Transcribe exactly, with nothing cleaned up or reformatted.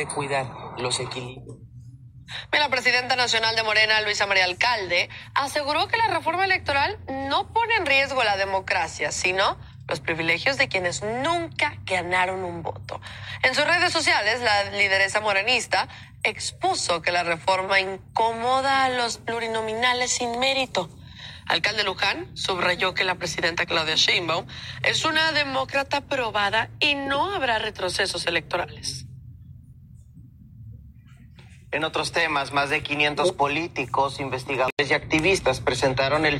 de cuidar los equilibrios. La presidenta nacional de Morena, Luisa María Alcalde, aseguró que la reforma electoral no pone en riesgo la democracia, sino los privilegios de quienes nunca ganaron un voto. En sus redes sociales, la lideresa morenista expuso que la reforma incomoda a los plurinominales sin mérito. Alcalde Luján subrayó que la presidenta Claudia Sheinbaum es una demócrata probada y no habrá retrocesos electorales. En otros temas, más de quinientos políticos, investigadores y activistas presentaron el